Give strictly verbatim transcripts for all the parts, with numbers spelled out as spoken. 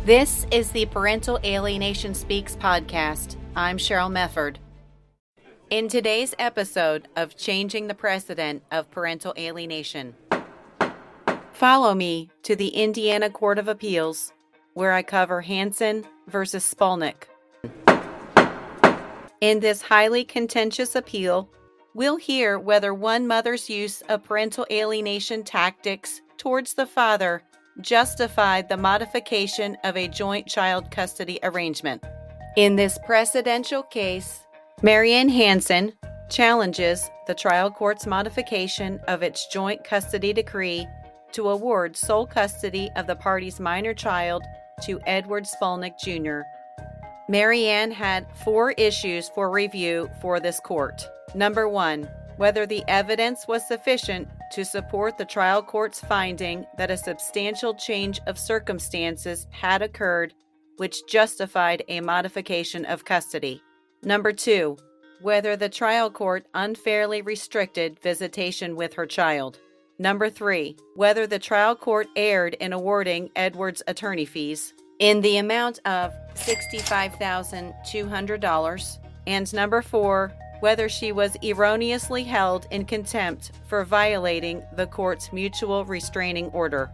This is the Parental Alienation Speaks podcast. I'm Cheryl Mefford. In today's episode of Changing the Precedent of Parental Alienation, follow me to the Indiana Court of Appeals, where I cover Hansen versus Spolnick. In this highly contentious appeal, we'll hear whether one mother's use of parental alienation tactics towards the father justified the modification of a joint child custody arrangement. In this precedential case, Marianne Hansen challenges the trial court's modification of its joint custody decree to award sole custody of the party's minor child to Edward Spolnick Junior Marianne had four issues for review for this court. Number one, whether the evidence was sufficient to support the trial court's finding that a substantial change of circumstances had occurred which justified a modification of custody. Number two, whether the trial court unfairly restricted visitation with her child. Number three, whether the trial court erred in awarding Edward's attorney fees in the amount of sixty-five thousand two hundred dollars. And number four, whether she was erroneously held in contempt for violating the court's mutual restraining order.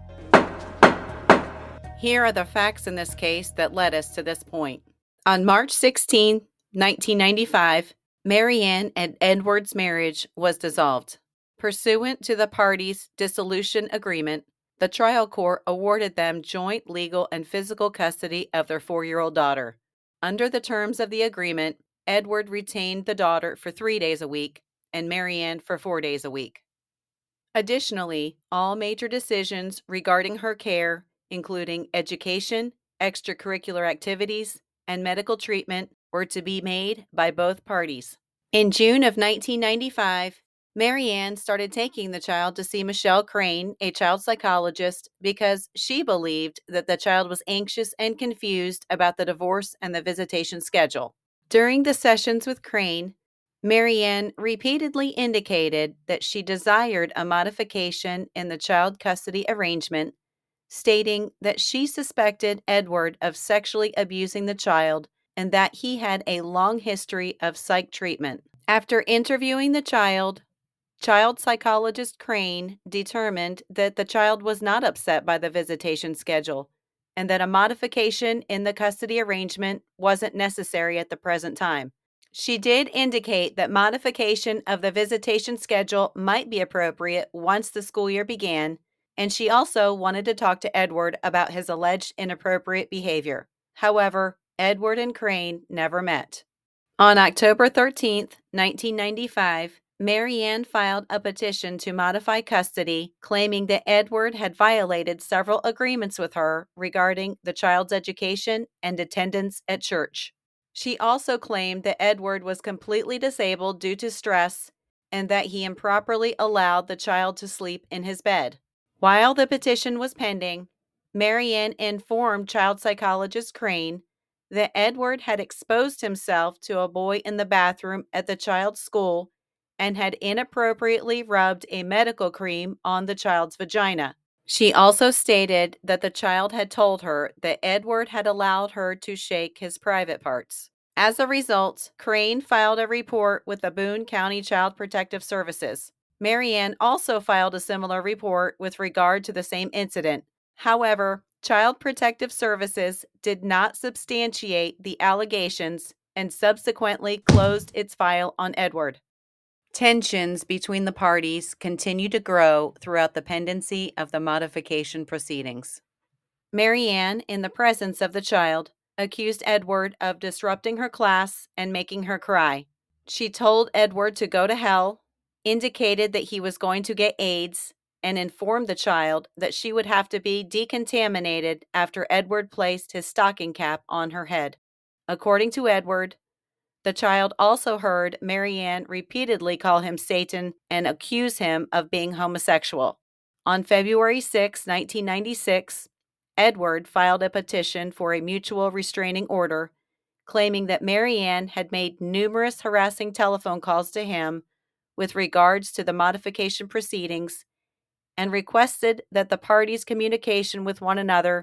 Here are the facts in this case that led us to this point. On March sixteenth, nineteen ninety-five, Marianne and Edward's marriage was dissolved. Pursuant to the parties' dissolution agreement, the trial court awarded them joint legal and physical custody of their four-year-old daughter. Under the terms of the agreement, Edward retained the daughter for three days a week and Marianne for four days a week. Additionally, all major decisions regarding her care, including education, extracurricular activities, and medical treatment, were to be made by both parties. In June of nineteen ninety-five, Marianne started taking the child to see Michelle Crane, a child psychologist, because she believed that the child was anxious and confused about the divorce and the visitation schedule. During the sessions with Crane, Marianne repeatedly indicated that she desired a modification in the child custody arrangement, stating that she suspected Edward of sexually abusing the child and that he had a long history of psych treatment. After interviewing the child, child psychologist Crane determined that the child was not upset by the visitation schedule and that a modification in the custody arrangement wasn't necessary at the present time. She did indicate that modification of the visitation schedule might be appropriate once the school year began, and she also wanted to talk to Edward about his alleged inappropriate behavior. However, Edward and Crane never met. On October thirteenth, nineteen ninety-five, Marianne filed a petition to modify custody, claiming that Edward had violated several agreements with her regarding the child's education and attendance at church. She also claimed that Edward was completely disabled due to stress and that he improperly allowed the child to sleep in his bed. While the petition was pending, Marianne informed child psychologist Crane that Edward had exposed himself to a boy in the bathroom at the child's school and had inappropriately rubbed a medical cream on the child's vagina. She also stated that the child had told her that Edward had allowed her to shake his private parts. As a result, Crane filed a report with the Boone County Child Protective Services. Marianne also filed a similar report with regard to the same incident. However, Child Protective Services did not substantiate the allegations and subsequently closed its file on Edward. Tensions between the parties continued to grow throughout the pendency of the modification proceedings. Marianne, in the presence of the child, accused Edward of disrupting her class and making her cry. She told Edward to go to hell, indicated that he was going to get AIDS, and informed the child that she would have to be decontaminated after Edward placed his stocking cap on her head. According to Edward, the child also heard Marianne repeatedly call him Satan and accuse him of being homosexual. On February sixth, nineteen ninety-six, Edward filed a petition for a mutual restraining order, claiming that Marianne had made numerous harassing telephone calls to him with regards to the modification proceedings and requested that the parties' communication with one another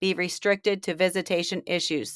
be restricted to visitation issues.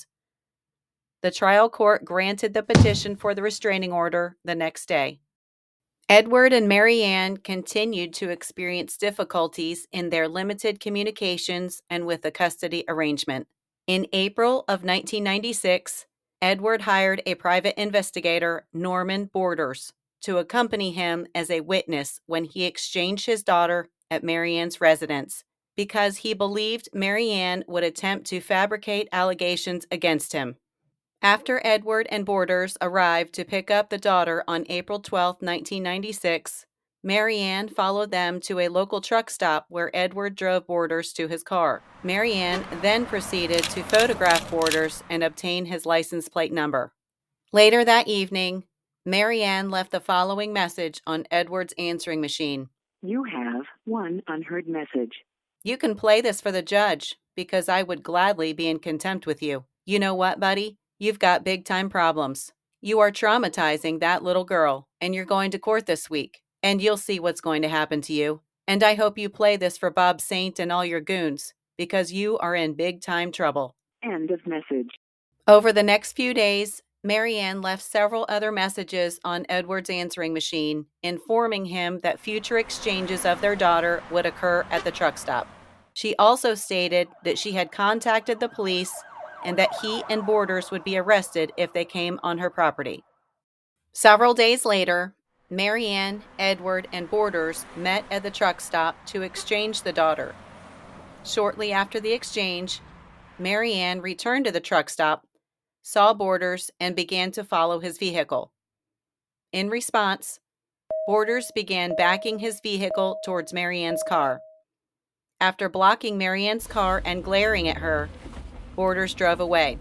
The trial court granted the petition for the restraining order the next day. Edward and Mary Ann continued to experience difficulties in their limited communications and with the custody arrangement. In April of nineteen ninety-six, Edward hired a private investigator, Norman Borders, to accompany him as a witness when he exchanged his daughter at Mary Ann's residence because he believed Mary Ann would attempt to fabricate allegations against him. After Edward and Borders arrived to pick up the daughter on April twelfth, nineteen ninety-six, Mary Ann followed them to a local truck stop where Edward drove Borders to his car. Mary Ann then proceeded to photograph Borders and obtain his license plate number. Later that evening, Mary Ann left the following message on Edward's answering machine. You have one unheard message. You can play this for the judge because I would gladly be in contempt with you. You know what, buddy? You've got big-time problems. You are traumatizing that little girl, and you're going to court this week, and you'll see what's going to happen to you. And I hope you play this for Bob Saint and all your goons, because you are in big-time trouble. End of message. Over the next few days, Mary Ann left several other messages on Edward's answering machine, informing him that future exchanges of their daughter would occur at the truck stop. She also stated that she had contacted the police and that he and Borders would be arrested if they came on her property. Several days later, Mary Ann, Edward, and Borders met at the truck stop to exchange the daughter. Shortly after the exchange, Mary Ann returned to the truck stop, saw Borders, and began to follow his vehicle. In response, Borders began backing his vehicle towards Mary Ann's car. After blocking Mary Ann's car and glaring at her, Borders drove away.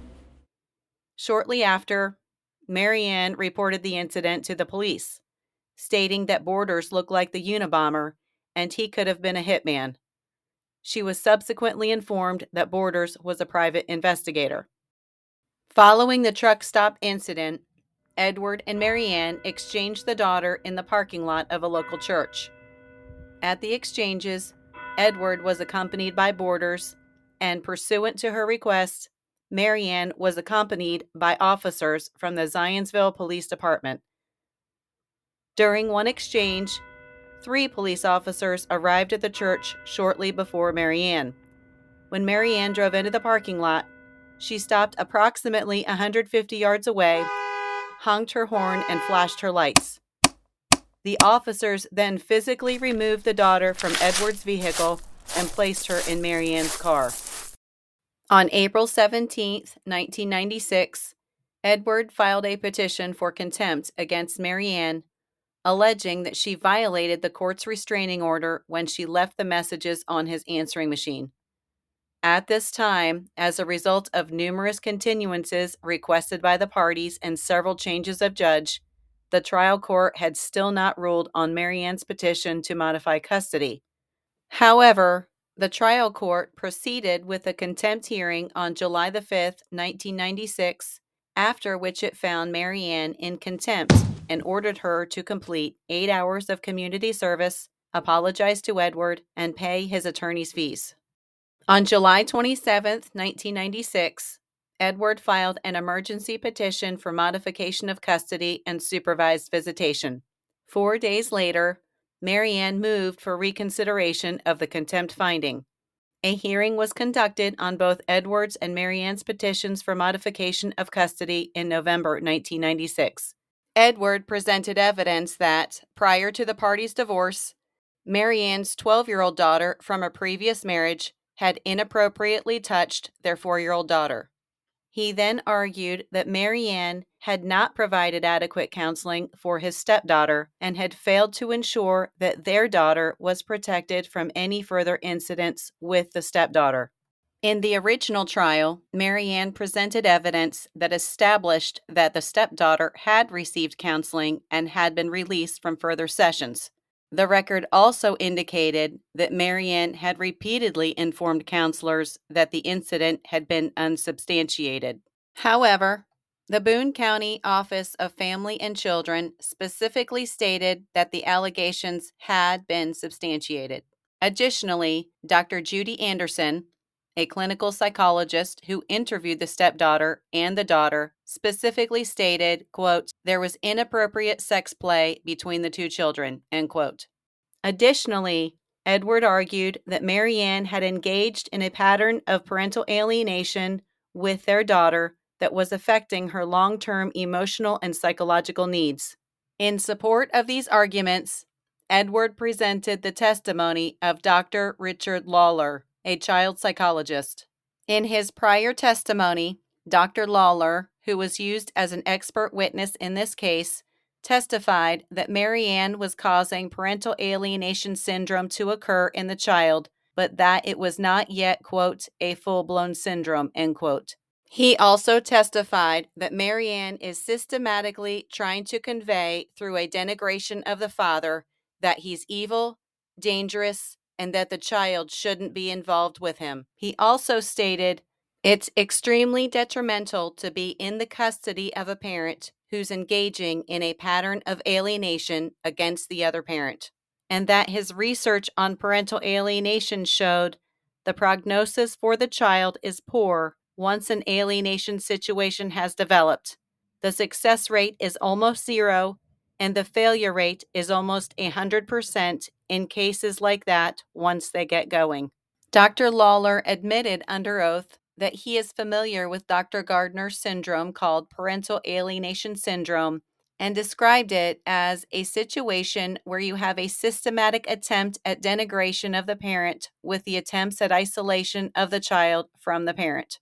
Shortly after, Mary Ann reported the incident to the police, stating that Borders looked like the Unabomber and he could have been a hitman. She was subsequently informed that Borders was a private investigator. Following the truck stop incident, Edward and Mary Ann exchanged the daughter in the parking lot of a local church. At the exchanges, Edward was accompanied by Borders, and pursuant to her request, Mary Ann was accompanied by officers from the Zionsville Police Department. During one exchange, three police officers arrived at the church shortly before Mary Ann. When Mary Ann drove into the parking lot, she stopped approximately one hundred fifty yards away, honked her horn, and flashed her lights. The officers then physically removed the daughter from Edward's vehicle and placed her in Mary Ann's car. On April seventeenth, nineteen ninety-six, Edward filed a petition for contempt against Mary Ann, alleging that she violated the court's restraining order when she left the messages on his answering machine. At this time, as a result of numerous continuances requested by the parties and several changes of judge, the trial court had still not ruled on Mary Ann's petition to modify custody. However, the trial court proceeded with a contempt hearing on July the fifth, nineteen ninety-six, after which it found Mary Ann in contempt and ordered her to complete eight hours of community service, apologize to Edward, and pay his attorney's fees. On July twenty-seventh, nineteen ninety-six, Edward filed an emergency petition for modification of custody and supervised visitation. Four days later, Mary Ann moved for reconsideration of the contempt finding. A hearing was conducted on both Edward's and Mary Ann's petitions for modification of custody in November nineteen ninety-six. Edward presented evidence that, prior to the parties' divorce, Mary Ann's twelve-year-old daughter from a previous marriage had inappropriately touched their four-year-old daughter. He then argued that Mary Ann had not provided adequate counseling for his stepdaughter and had failed to ensure that their daughter was protected from any further incidents with the stepdaughter. In the original trial, Mary Ann presented evidence that established that the stepdaughter had received counseling and had been released from further sessions. The record also indicated that Mary Ann had repeatedly informed counselors that the incident had been unsubstantiated. However, the Boone County Office of Family and Children specifically stated that the allegations had been substantiated. Additionally, Doctor Judy Anderson, a clinical psychologist who interviewed the stepdaughter and the daughter, specifically stated, quote, there was inappropriate sex play between the two children, end quote. Additionally, Edward argued that Mary Ann had engaged in a pattern of parental alienation with their daughter that was affecting her long-term emotional and psychological needs. In support of these arguments, Edward presented the testimony of Doctor Richard Lawler, a child psychologist. In his prior testimony, Doctor Lawler, who was used as an expert witness in this case, testified that Mary Ann was causing parental alienation syndrome to occur in the child, but that it was not yet, quote, a full-blown syndrome, end quote. He also testified that Mary Ann is systematically trying to convey through a denigration of the father that he's evil, dangerous, and that the child shouldn't be involved with him. He also stated, it's extremely detrimental to be in the custody of a parent who's engaging in a pattern of alienation against the other parent, and that his research on parental alienation showed the prognosis for the child is poor once an alienation situation has developed. The success rate is almost zero, and the failure rate is almost one hundred percent in cases like that once they get going. Doctor Lawler admitted under oath that he is familiar with Doctor Gardner's syndrome called parental alienation syndrome and described it as a situation where you have a systematic attempt at denigration of the parent with the attempts at isolation of the child from the parent.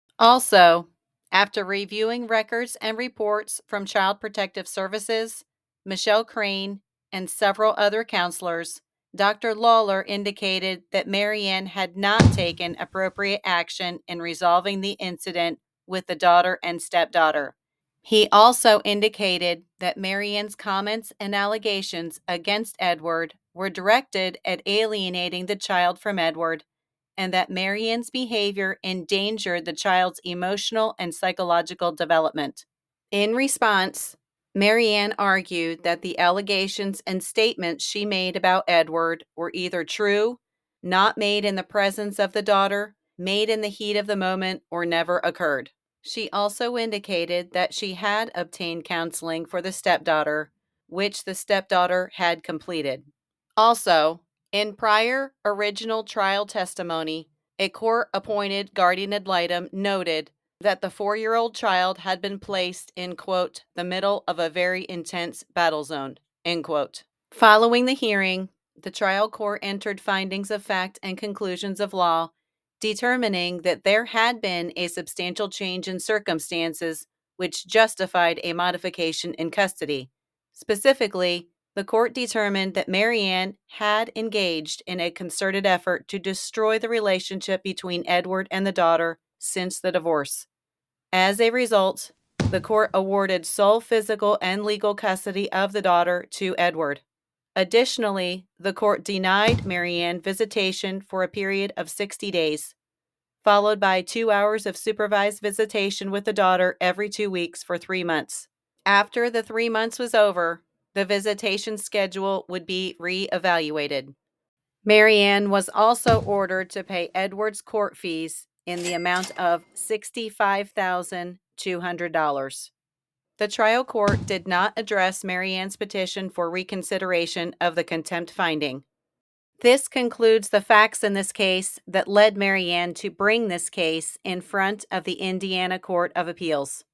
Also, after reviewing records and reports from Child Protective Services, Michelle Crane, and several other counselors, Doctor Lawler indicated that Mary Ann had not taken appropriate action in resolving the incident with the daughter and stepdaughter. He also indicated that Mary Ann's comments and allegations against Edward were directed at alienating the child from Edward, and that Mary Ann's behavior endangered the child's emotional and psychological development. In response, Mary Ann argued that the allegations and statements she made about Edward were either true, not made in the presence of the daughter, made in the heat of the moment, or never occurred. She also indicated that she had obtained counseling for the stepdaughter, which the stepdaughter had completed. Also, in prior original trial testimony, a court-appointed guardian ad litem noted that the four-year-old child had been placed in, quote, the middle of a very intense battle zone, end quote. Following the hearing, the trial court entered findings of fact and conclusions of law, determining that there had been a substantial change in circumstances which justified a modification in custody. Specifically, the court determined that Mary Ann had engaged in a concerted effort to destroy the relationship between Edward and the daughter since the divorce. As a result, the court awarded sole physical and legal custody of the daughter to Edward. Additionally, the court denied Mary Ann visitation for a period of sixty days, followed by two hours of supervised visitation with the daughter every two weeks for three months. After the three months was over, the visitation schedule would be re-evaluated. Mary Ann was also ordered to pay Edward's court fees in the amount of sixty-five thousand two hundred dollars. The trial court did not address Mary Ann's petition for reconsideration of the contempt finding. This concludes the facts in this case that led Mary Ann to bring this case in front of the Indiana Court of Appeals.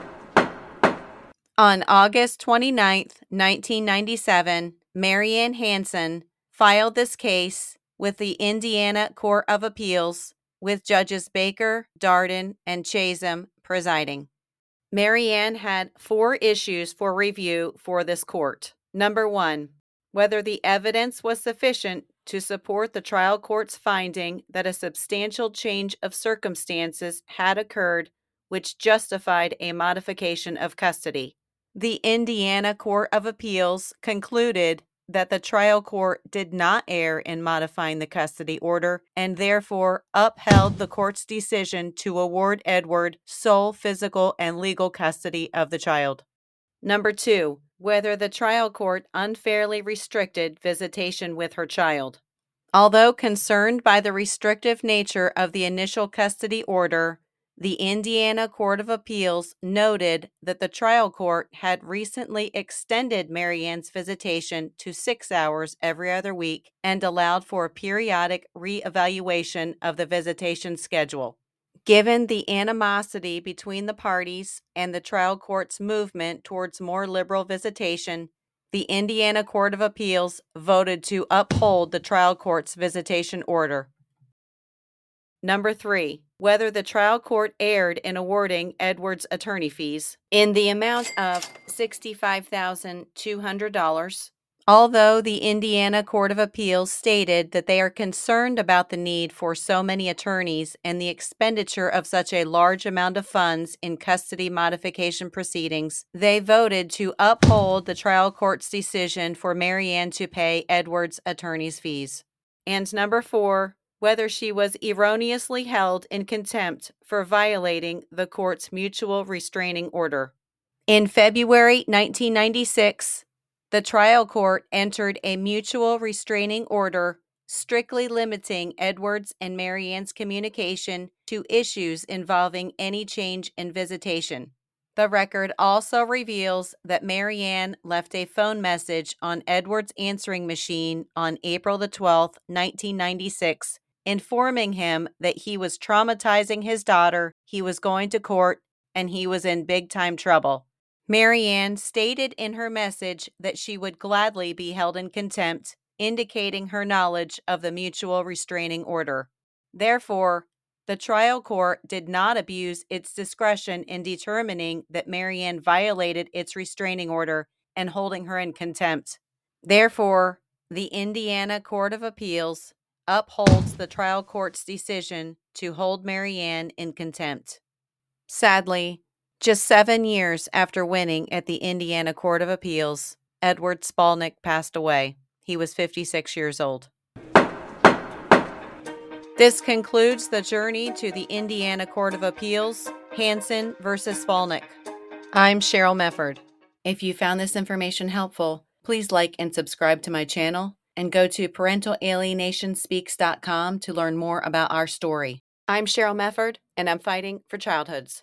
On August twenty-ninth, nineteen ninety-seven, Mary Ann Hansen filed this case with the Indiana Court of Appeals with Judges Baker, Darden, and Chasem presiding. Mary Ann had four issues for review for this court. Number one, whether the evidence was sufficient to support the trial court's finding that a substantial change of circumstances had occurred which justified a modification of custody. The Indiana Court of Appeals concluded that the trial court did not err in modifying the custody order and therefore upheld the court's decision to award Edward sole physical and legal custody of the child. Number two, whether the trial court unfairly restricted visitation with her child. Although concerned by the restrictive nature of the initial custody order, the Indiana Court of Appeals noted that the trial court had recently extended Mary Ann's visitation to six hours every other week and allowed for a periodic re-evaluation of the visitation schedule. Given the animosity between the parties and the trial court's movement towards more liberal visitation, the Indiana Court of Appeals voted to uphold the trial court's visitation order. Number three, whether the trial court erred in awarding Edwards attorney fees in the amount of sixty-five thousand two hundred dollars. Although the Indiana Court of Appeals stated that they are concerned about the need for so many attorneys and the expenditure of such a large amount of funds in custody modification proceedings, they voted to uphold the trial court's decision for Mary Ann to pay Edwards attorney's fees. And number four, whether she was erroneously held in contempt for violating the court's mutual restraining order. In February nineteen ninety-six, the trial court entered a mutual restraining order strictly limiting Edwards and Mary Ann's communication to issues involving any change in visitation. The record also reveals that Mary Ann left a phone message on Edwards' answering machine on April the twelfth, nineteen ninety-six, informing him that he was traumatizing his daughter, he was going to court, and he was in big-time trouble. Mary Ann stated in her message that she would gladly be held in contempt, indicating her knowledge of the mutual restraining order. Therefore, the trial court did not abuse its discretion in determining that Mary Ann violated its restraining order and holding her in contempt. Therefore, the Indiana Court of Appeals upholds the trial court's decision to hold Mary Ann in contempt. Sadly, just seven years after winning at the Indiana Court of Appeals, Edward Spalnick passed away. He was fifty-six years old. This concludes the journey to the Indiana Court of Appeals, Hansen versus Spalnick. I'm Cheryl Mefford. If you found this information helpful, please like and subscribe to my channel and go to parental alienation speaks dot com to learn more about our story. I'm Cheryl Mefford, and I'm fighting for childhoods.